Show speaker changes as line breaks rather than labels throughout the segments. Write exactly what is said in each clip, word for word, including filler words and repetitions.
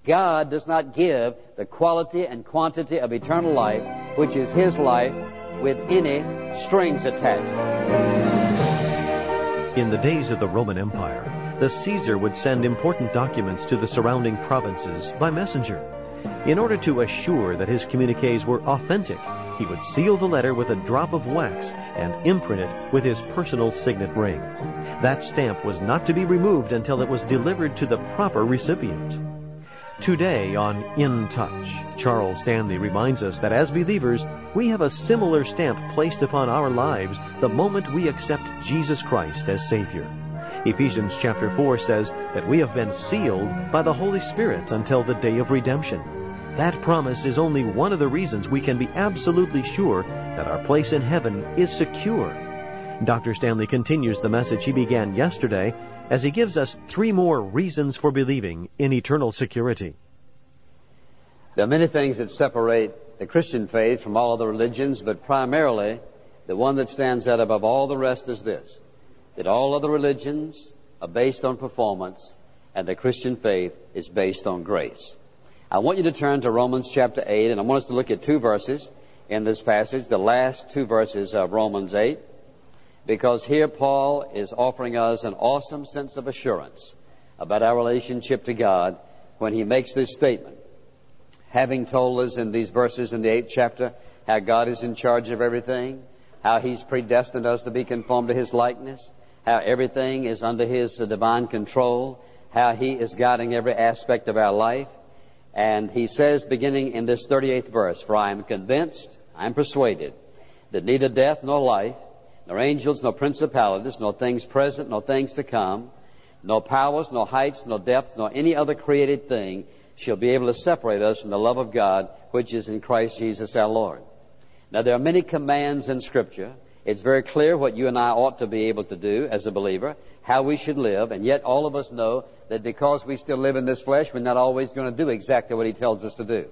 God does not give the quality and quantity of eternal life, which is His life, with any strings attached.
In the days of the Roman Empire, the Caesar would send important documents to the surrounding provinces by messenger. In order to assure that his communiques were authentic, he would seal the letter with a drop of wax and imprint it with his personal signet ring. That stamp was not to be removed until it was delivered to the proper recipient. Today on In Touch, Charles Stanley reminds us that as believers, we have a similar stamp placed upon our lives the moment we accept Jesus Christ as Savior. Ephesians chapter four says that we have been sealed by the Holy Spirit until the day of redemption. That promise is only one of the reasons we can be absolutely sure that our place in heaven is secure. Doctor Stanley continues the message he began yesterday as he gives us three more reasons for believing in eternal security.
There are many things that separate the Christian faith from all other religions, but primarily the one that stands out above all the rest is this, that all other religions are based on performance, and the Christian faith is based on grace. I want you to turn to Romans chapter eight, and I want us to look at two verses in this passage, the last two verses of Romans eight, because here Paul is offering us an awesome sense of assurance about our relationship to God when he makes this statement. Having told us in these verses in the eighth chapter how God is in charge of everything, how He's predestined us to be conformed to His likeness, how everything is under His uh, divine control, how He is guiding every aspect of our life. And he says, beginning in this thirty-eighth verse, "For I am convinced, I am persuaded, that neither death nor life, nor angels, nor principalities, nor things present, nor things to come, nor powers, nor heights, nor depth, nor any other created thing shall be able to separate us from the love of God, which is in Christ Jesus our Lord." Now, there are many commands in Scripture. It's very clear what you and I ought to be able to do as a believer, how we should live, and yet all of us know that because we still live in this flesh, we're not always going to do exactly what He tells us to do.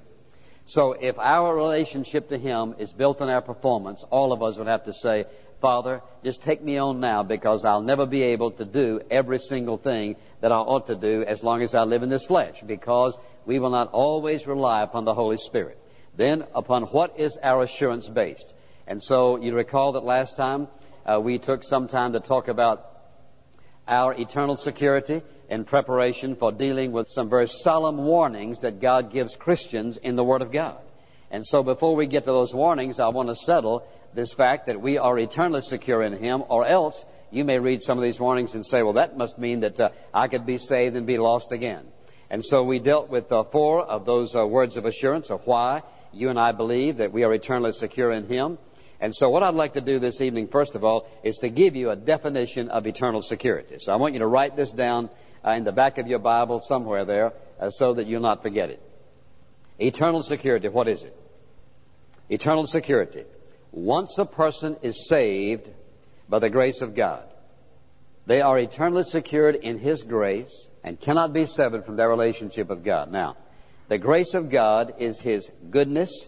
So if our relationship to Him is built on our performance, all of us would have to say, "Father, just take me on now, because I'll never be able to do every single thing that I ought to do as long as I live in this flesh," because we will not always rely upon the Holy Spirit. Then, upon what is our assurance based? And so you recall that last time uh, we took some time to talk about our eternal security in preparation for dealing with some very solemn warnings that God gives Christians in the Word of God. And so before we get to those warnings, I want to settle this fact that we are eternally secure in Him, or else you may read some of these warnings and say, well, that must mean that uh, I could be saved and be lost again. And so we dealt with uh, four of those uh, words of assurance of why you and I believe that we are eternally secure in Him. And so what I'd like to do this evening, first of all, is to give you a definition of eternal security. So I want you to write this down uh, in the back of your Bible somewhere there uh, so that you'll not forget it. Eternal security, what is it? Eternal security. Once a person is saved by the grace of God, they are eternally secured in His grace and cannot be severed from their relationship with God. Now, the grace of God is His goodness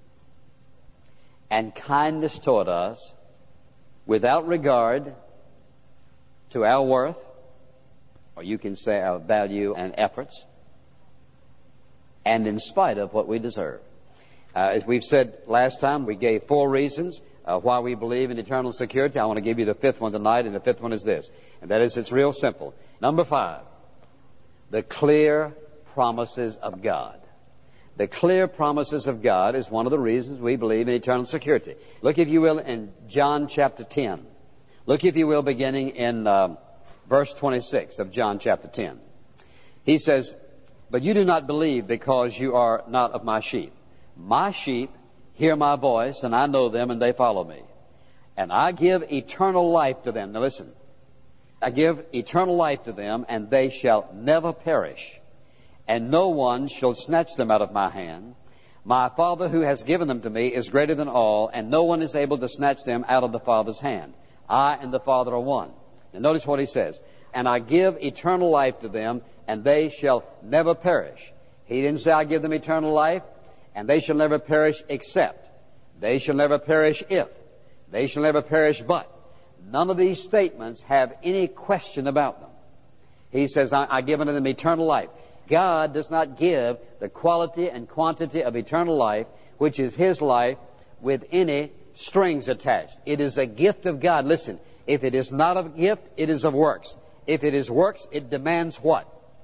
and kindness toward us without regard to our worth, or you can say our value and efforts, and in spite of what we deserve. Uh, as we've said last time, we gave four reasons uh, why we believe in eternal security. I want to give you the fifth one tonight, and the fifth one is this, and that is, it's real simple. Number five, the clear promises of God. The clear promises of God is one of the reasons we believe in eternal security. Look, if you will, in John chapter ten. Look, if you will, beginning in uh, verse twenty-six of John chapter ten. He says, "But you do not believe because you are not of my sheep. My sheep hear my voice, and I know them, and they follow me. And I give eternal life to them." Now listen. "I give eternal life to them, and they shall never perish. And no one shall snatch them out of my hand. My Father who has given them to me is greater than all, and no one is able to snatch them out of the Father's hand. I and the Father are one." Now notice what he says. "And I give eternal life to them, and they shall never perish." He didn't say I give them eternal life, and they shall never perish except. They shall never perish if. They shall never perish but. None of these statements have any question about them. He says, I, I give unto them eternal life. God does not give the quality and quantity of eternal life, which is His life, with any strings attached. It is a gift of God. Listen, if it is not a gift, it is of works. If it is works, it demands what?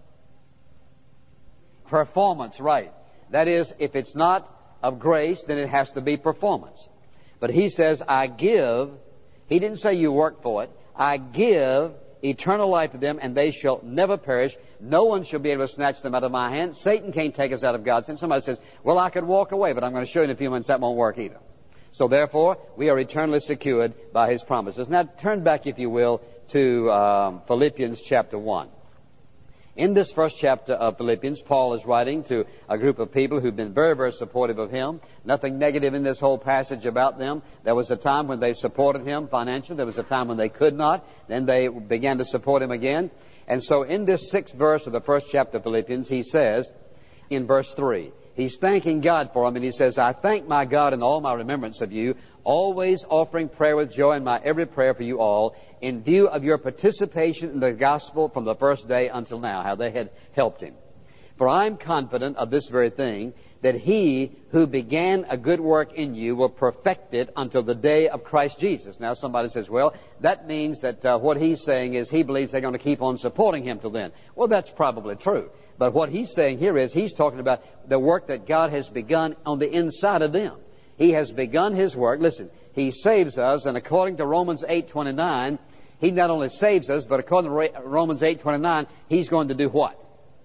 Performance, right. That is, if it's not of grace, then it has to be performance. But He says, I give. He didn't say you work for it. I give eternal life to them, and they shall never perish. No one shall be able to snatch them out of my hand. Satan can't take us out of God's hand. Somebody says, well, I could walk away, but I'm going to show you in a few minutes that won't work either. So therefore, we are eternally secured by His promises. Now turn back, if you will, to um, Philippians chapter one. In this first chapter of Philippians, Paul is writing to a group of people who've been very, very supportive of him. Nothing negative in this whole passage about them. There was a time when they supported him financially. There was a time when they could not. Then they began to support him again. And so in this sixth verse of the first chapter of Philippians, he says, in verse three, he's thanking God for them, and he says, I thank my God in all my remembrance of you, always offering prayer with joy in my every prayer for you all, in view of your participation in the gospel from the first day until now, how they had helped him. For I am confident of this very thing, that He who began a good work in you will perfect it until the day of Christ Jesus. Now somebody says, well, that means that uh, what he's saying is he believes they're going to keep on supporting him till then. Well, that's probably true. But what he's saying here is he's talking about the work that God has begun on the inside of them. He has begun His work. Listen, He saves us, and according to Romans eight twenty-nine, He not only saves us, but according to Romans eight twenty-nine, He's going to do what?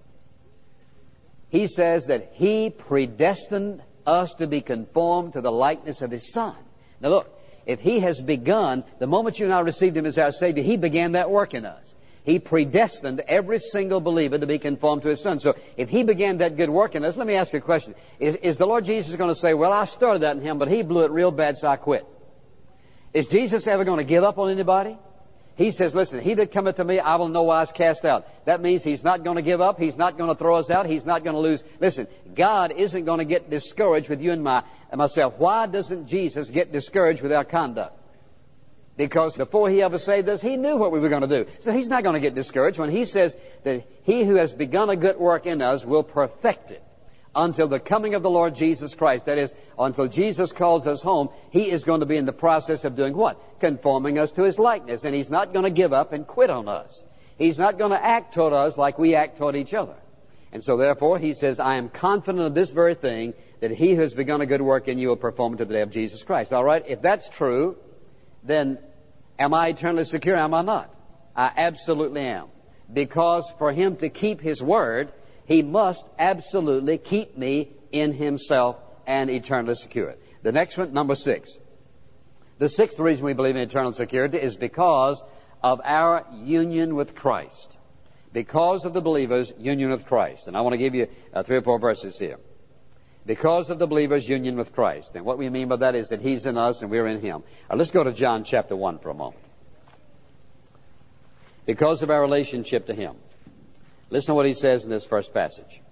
He says that He predestined us to be conformed to the likeness of His Son. Now look, if He has begun, the moment you and I received Him as our Savior, He began that work in us. He predestined every single believer to be conformed to His Son. So if He began that good work in us, let me ask you a question. Is, is the Lord Jesus going to say, well, I started that in Him, but He blew it real bad, so I quit? Is Jesus ever going to give up on anybody? He says, listen, he that cometh to me, I will no wise cast out. That means He's not going to give up. He's not going to throw us out. He's not going to lose. Listen, God isn't going to get discouraged with you and my, and myself. Why doesn't Jesus get discouraged with our conduct? Because before He ever saved us, He knew what we were going to do. So He's not going to get discouraged when He says that He who has begun a good work in us will perfect it until the coming of the Lord Jesus Christ. That is, until Jesus calls us home, He is going to be in the process of doing what? Conforming us to His likeness. And He's not going to give up and quit on us. He's not going to act toward us like we act toward each other. And so therefore, He says, I am confident of this very thing, that He who has begun a good work in you will perform it to the day of Jesus Christ. All right? If that's true, then am I eternally secure? Am I not? I absolutely am. Because for Him to keep His word, He must absolutely keep me in Himself and eternally secure. The next one, number six. The sixth reason we believe in eternal security is because of our union with Christ. Because of the believer's union with Christ. And I want to give you uh, three or four verses here. Because of the believer's union with Christ. And what we mean by that is that He's in us and we're in Him. Now, let's go to John chapter one for a moment. Because of our relationship to Him. Listen to what He says in this first passage.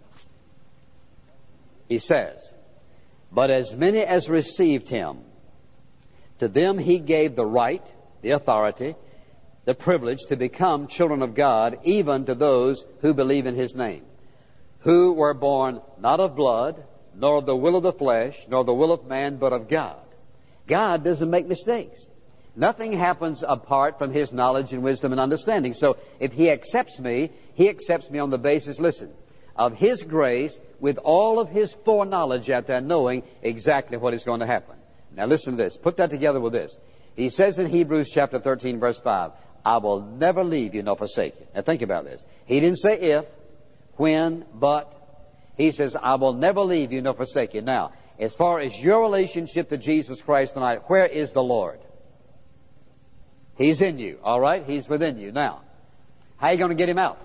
He says, but as many as received Him, to them He gave the right, the authority, the privilege to become children of God, even to those who believe in His name, who were born not of blood, nor of the will of the flesh, nor the will of man, but of God. God doesn't make mistakes. Nothing happens apart from His knowledge and wisdom and understanding. So if He accepts me, He accepts me on the basis, listen, of His grace with all of His foreknowledge out there, knowing exactly what is going to happen. Now listen to this. Put that together with this. He says in Hebrews chapter thirteen, verse five, I will never leave you nor forsake you. Now think about this. He didn't say if, when, but. He says, I will never leave you nor forsake you. Now, as far as your relationship to Jesus Christ tonight, where is the Lord? He's in you, all right? He's within you. Now, how are you going to get Him out?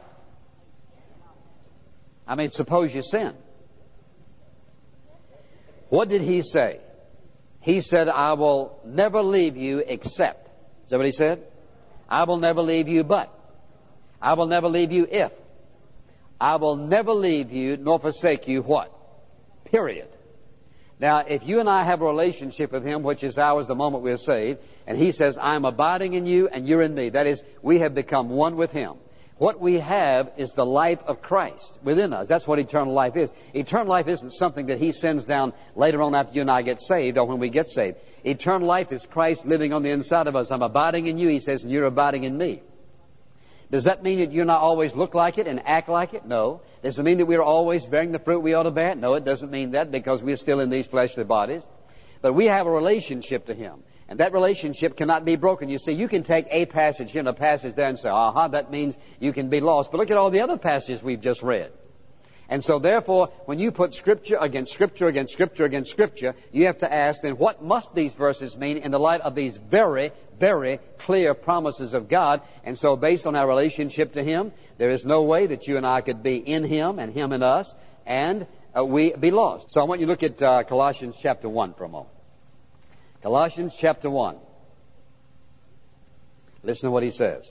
I mean, suppose you sin. What did He say? He said, I will never leave you except. Is that what He said? I will never leave you but. I will never leave you if. I will never leave you nor forsake you what? Period. Now, if you and I have a relationship with Him, which is ours the moment we are saved, and He says, I'm abiding in you and you're in me. That is, we have become one with Him. What we have is the life of Christ within us. That's what eternal life is. Eternal life isn't something that He sends down later on after you and I get saved or when we get saved. Eternal life is Christ living on the inside of us. I'm abiding in you, He says, and you're abiding in me. Does that mean that you and I always look like it and act like it? No. Does it mean that we are always bearing the fruit we ought to bear? No, it doesn't mean that, because we're still in these fleshly bodies. But we have a relationship to Him. And that relationship cannot be broken. You see, you can take a passage here and a passage there and say, aha, that means you can be lost. But look at all the other passages we've just read. And so therefore, when you put Scripture against Scripture against Scripture against Scripture, you have to ask, then what must these verses mean in the light of these very, very clear promises of God? And so based on our relationship to Him, there is no way that you and I could be in Him and Him in us and uh, we be lost. So I want you to look at uh, Colossians chapter one for a moment. Colossians chapter one. Listen to what he says.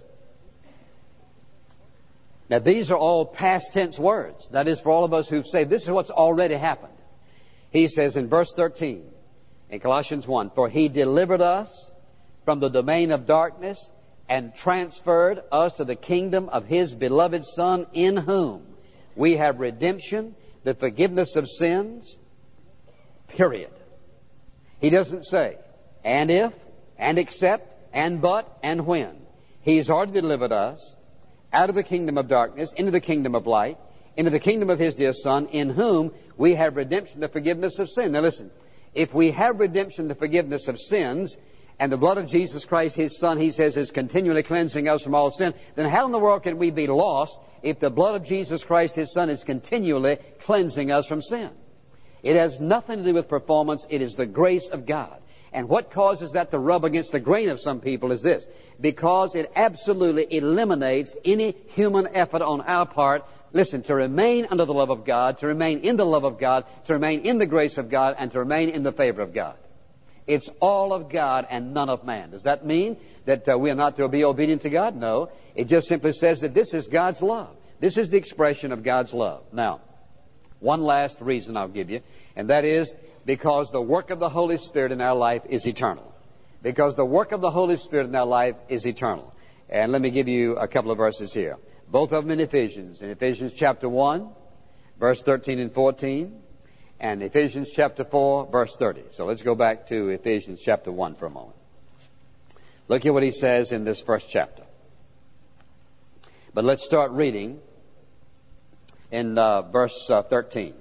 Now, these are all past tense words. That is, for all of us who've saved, this is what's already happened. He says in verse thirteen, in Colossians one, for He delivered us from the domain of darkness and transferred us to the kingdom of His beloved Son, in whom we have redemption, the forgiveness of sins, period. He doesn't say, and if, and except, and but, and when. He's already delivered us out of the kingdom of darkness into the kingdom of light, into the kingdom of His dear Son, in whom we have redemption, the forgiveness of sin. Now listen, if we have redemption, the forgiveness of sins, and the blood of Jesus Christ, His Son, He says, is continually cleansing us from all sin, then how in the world can we be lost if the blood of Jesus Christ, His Son, is continually cleansing us from sin? It has nothing to do with performance. It is the grace of God. And what causes that to rub against the grain of some people is this. Because it absolutely eliminates any human effort on our part, listen, to remain under the love of God, to remain in the love of God, to remain in the grace of God, and to remain in the favor of God. It's all of God and none of man. Does that mean that uh, we are not to be obedient to God? No. It just simply says that this is God's love. This is the expression of God's love. Now, one last reason I'll give you, and that is because the work of the Holy Spirit in our life is eternal. Because the work of the Holy Spirit in our life is eternal. And let me give you a couple of verses here. Both of them in Ephesians. In Ephesians chapter one, verse thirteen and fourteen. And Ephesians chapter four, verse thirty. So let's go back to Ephesians chapter one for a moment. Look at what he says in this first chapter. But let's start reading in uh, verse uh, thirteen.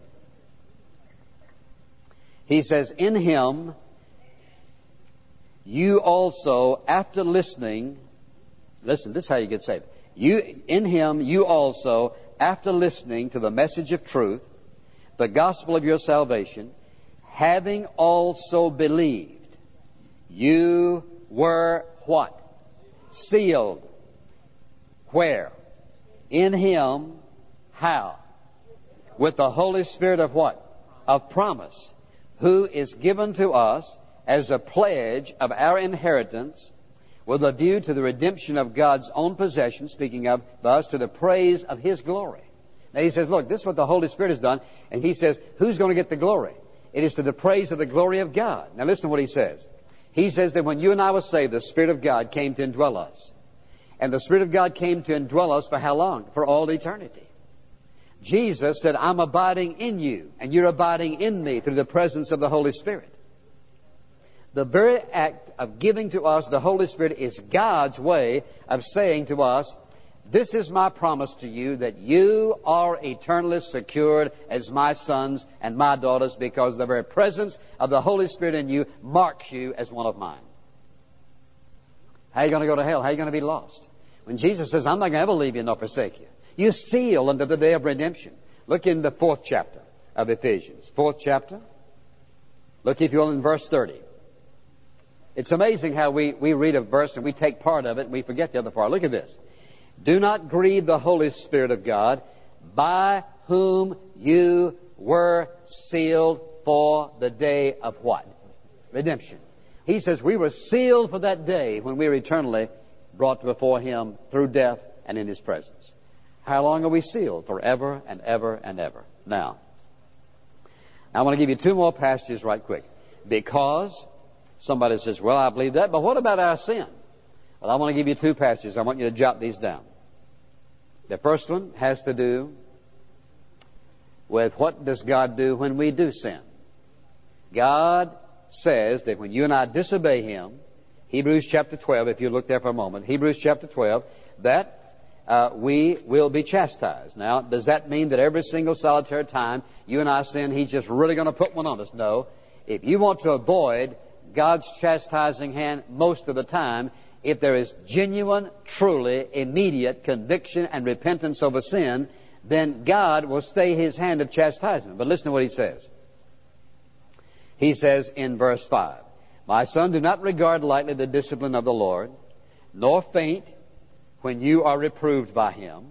He says, in Him you also, after listening, listen, this is how you get saved. You, in Him you also, after listening to the message of truth, the gospel of your salvation, having also believed, you were what? Sealed. Where? In Him. How? With the Holy Spirit of what? Of promise, who is given to us as a pledge of our inheritance, with a view to the redemption of God's own possession, speaking of thus, to the praise of His glory. Now he says, look, this is what the Holy Spirit has done. And he says, who's going to get the glory? It is to the praise of the glory of God. Now listen to what he says. He says that when you and I were saved, the Spirit of God came to indwell us. And the Spirit of God came to indwell us for how long? For all eternity. Jesus said, I'm abiding in you, and you're abiding in me through the presence of the Holy Spirit. The very act of giving to us the Holy Spirit is God's way of saying to us, this is my promise to you, that you are eternally secured as my sons and my daughters, because the very presence of the Holy Spirit in you marks you as one of mine. How are you going to go to hell? How are you going to be lost? When Jesus says, I'm not going to ever leave you nor forsake you. You seal unto the day of redemption. Look in the fourth chapter of Ephesians. Fourth chapter. Look, if you will, in verse thirty. It's amazing how we, we read a verse and we take part of it and we forget the other part. Look at this. Do not grieve the Holy Spirit of God, by whom you were sealed for the day of what? Redemption. He says we were sealed for that day when we were eternally brought before Him through death and in His presence. How long are we sealed? Forever and ever and ever. Now, I want to give you two more passages right quick. Because somebody says, well, I believe that, but what about our sin? Well, I want to give you two passages. I want you to jot these down. The first one has to do with what does God do when we do sin. God says that when you and I disobey Him, Hebrews chapter twelve, if you look there for a moment, Hebrews chapter twelve, that uh, we will be chastised. Now, does that mean that every single solitary time you and I sin, He's just really going to put one on us? No. If you want to avoid God's chastising hand most of the time, if there is genuine, truly, immediate conviction and repentance of a sin, then God will stay His hand of chastisement. But listen to what He says. He says in verse five, "My son, do not regard lightly the discipline of the Lord, nor faint when you are reproved by Him.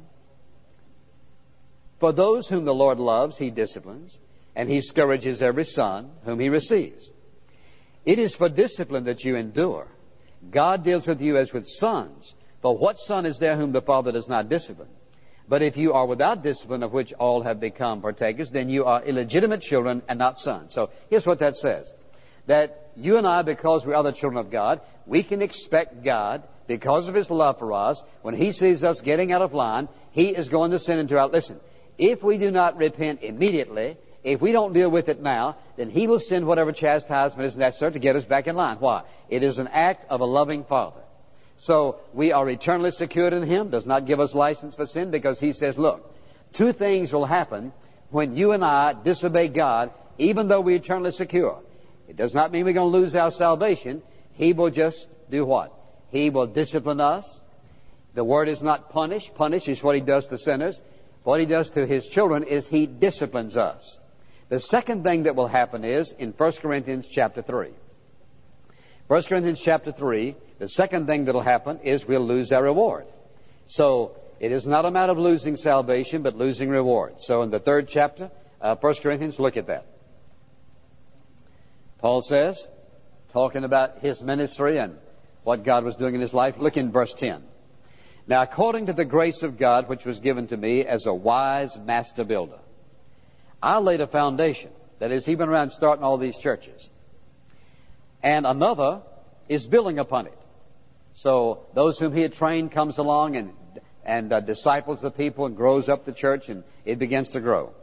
For those whom the Lord loves, He disciplines, and He scourges every son whom He receives. It is for discipline that you endure. God deals with you as with sons. For what son is there whom the Father does not discipline? But if you are without discipline, of which all have become partakers, then you are illegitimate children and not sons." So here's what that says. That you and I, because we are the children of God, we can expect God, because of His love for us, when He sees us getting out of line, He is going to send into our... Listen, if we do not repent immediately, if we don't deal with it now, then He will send whatever chastisement is necessary to get us back in line. Why? It is an act of a loving Father. So we are eternally secured in Him, does not give us license for sin, because He says, look, two things will happen when you and I disobey God, even though we're eternally secure. It does not mean we're going to lose our salvation. He will just do what? He will discipline us. The word is not punish. Punish is what He does to sinners. What He does to His children is He disciplines us. The second thing that will happen is in First Corinthians chapter three. First Corinthians chapter three, the second thing that will happen is we'll lose our reward. So it is not a matter of losing salvation, but losing reward. So in the third chapter, uh, First Corinthians, look at that. Paul says, talking about his ministry and what God was doing in his life, look in verse ten. "Now according to the grace of God which was given to me as a wise master builder, I laid a foundation." That is, he's been around starting all these churches. "And another is building upon it." So those whom he had trained comes along and, and uh, disciples the people and grows up the church, and it begins to grow.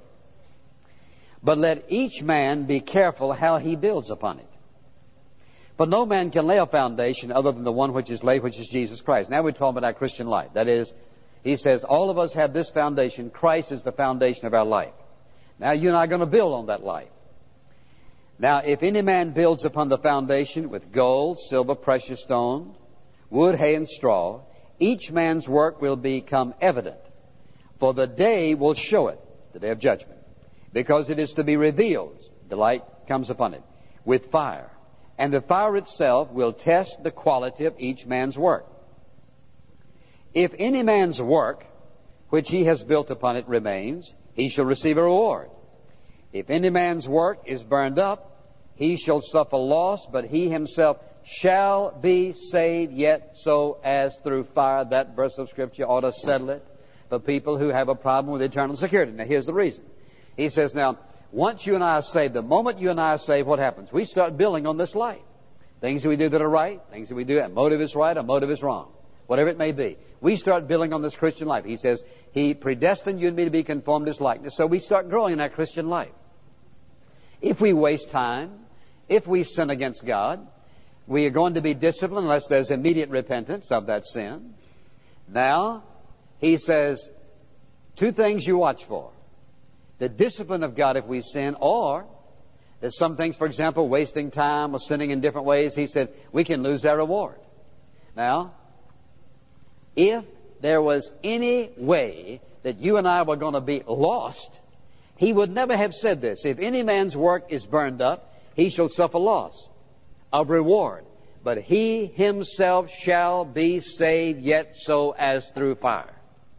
"But let each man be careful how he builds upon it. For no man can lay a foundation other than the one which is laid, which is Jesus Christ." Now we're talking about our Christian life. That is, he says, all of us have this foundation. Christ is the foundation of our life. Now you and I are going to build on that life. "Now if any man builds upon the foundation with gold, silver, precious stone, wood, hay, and straw, each man's work will become evident. For the day will show it," the day of judgment, "because it is to be revealed," the light comes upon it, "with fire. And the fire itself will test the quality of each man's work. If any man's work, which he has built upon it, remains, he shall receive a reward. If any man's work is burned up, he shall suffer loss, but he himself shall be saved, yet so as through fire." That verse of Scripture ought to settle it for people who have a problem with eternal security. Now here's the reason. He says, now, once you and I are saved, the moment you and I are saved, what happens? We start building on this life. Things that we do that are right, things that we do, a motive is right, a motive is wrong. Whatever it may be. We start building on this Christian life. He says, He predestined you and me to be conformed to His likeness. So we start growing in our Christian life. If we waste time, if we sin against God, we are going to be disciplined unless there's immediate repentance of that sin. Now, he says, two things you watch for. The discipline of God if we sin, or there's some things, for example, wasting time or sinning in different ways. He said, we can lose our reward. Now, if there was any way that you and I were going to be lost, He would never have said this. If any man's work is burned up, he shall suffer loss of reward. But he himself shall be saved, yet so as through fire.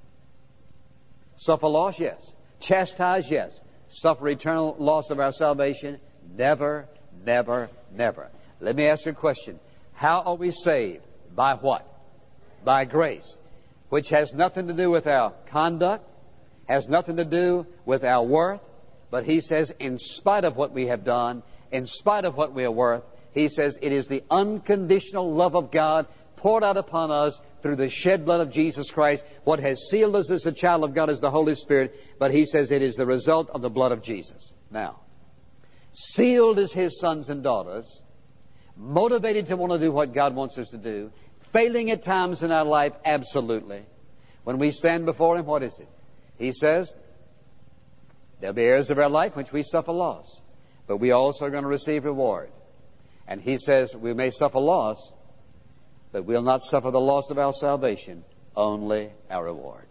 Suffer loss, yes. Chastise, yes. Suffer eternal loss of our salvation, never, never, never. Let me ask you a question. How are we saved? By what? By grace, which has nothing to do with our conduct, has nothing to do with our worth, but he says in spite of what we have done, in spite of what we are worth, he says it is the unconditional love of God poured out upon us through the shed blood of Jesus Christ. What has sealed us as a child of God is the Holy Spirit, but he says it is the result of the blood of Jesus. Now, sealed as his sons and daughters, motivated to want to do what God wants us to do, failing at times in our life, absolutely. When we stand before him, what is it? He says, there'll be areas of our life which we suffer loss, but we also are going to receive reward. And he says we may suffer loss, but we'll not suffer the loss of our salvation, only our reward.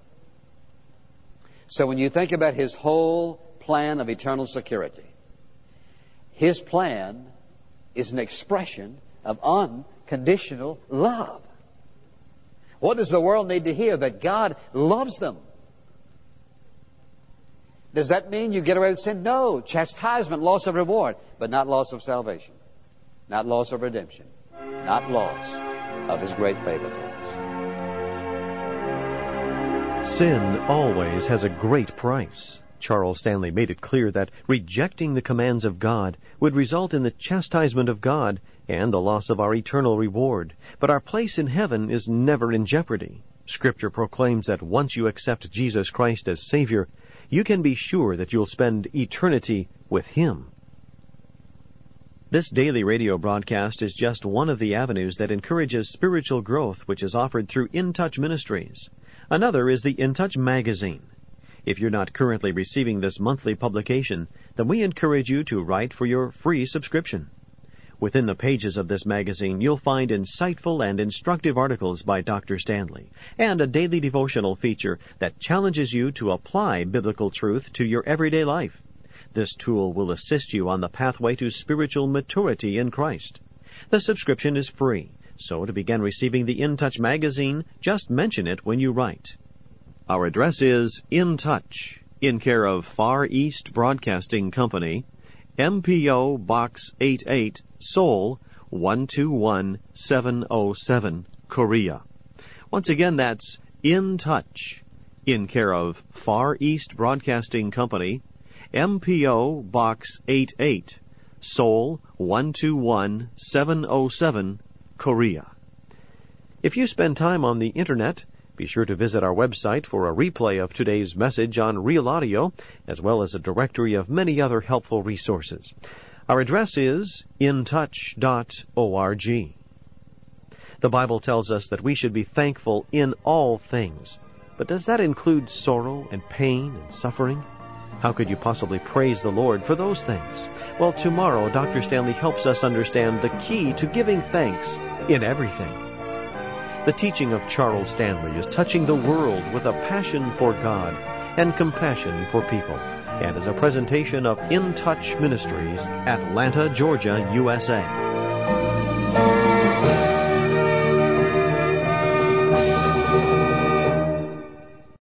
So when you think about his whole plan of eternal security, his plan is an expression of unconditional love. What does the world need to hear? That God loves them. Does that mean you get away with sin? No. Chastisement, loss of reward, but not loss of salvation. Not loss of redemption. Not loss of his great favor to us.
Sin always has a great price. Charles Stanley made it clear that rejecting the commands of God would result in the chastisement of God and the loss of our eternal reward. But our place in heaven is never in jeopardy. Scripture proclaims that once you accept Jesus Christ as Savior, you can be sure that you'll spend eternity with Him. This daily radio broadcast is just one of the avenues that encourages spiritual growth, which is offered through In Touch Ministries. Another is the In Touch magazine. If you're not currently receiving this monthly publication, then we encourage you to write for your free subscription. Within the pages of this magazine, you'll find insightful and instructive articles by Doctor Stanley and a daily devotional feature that challenges you to apply biblical truth to your everyday life. This tool will assist you on the pathway to spiritual maturity in Christ. The subscription is free, so to begin receiving the In Touch magazine, just mention it when you write. Our address is In Touch, in care of Far East Broadcasting Company, M P O Box eighty-eight, Seoul, one two one seven oh seven, Korea. Once again, that's In Touch, in care of Far East Broadcasting Company, M P O Box eighty-eight, Seoul, one two one seven oh seven, Korea. If you spend time on the Internet, be sure to visit our website for a replay of today's message on Real Audio, as well as a directory of many other helpful resources. Our address is in touch dot org. The Bible tells us that we should be thankful in all things. But does that include sorrow and pain and suffering? How could you possibly praise the Lord for those things? Well, tomorrow, Doctor Stanley helps us understand the key to giving thanks in everything. The teaching of Charles Stanley is touching the world with a passion for God and compassion for people, and is a presentation of In Touch Ministries, Atlanta, Georgia, U S A.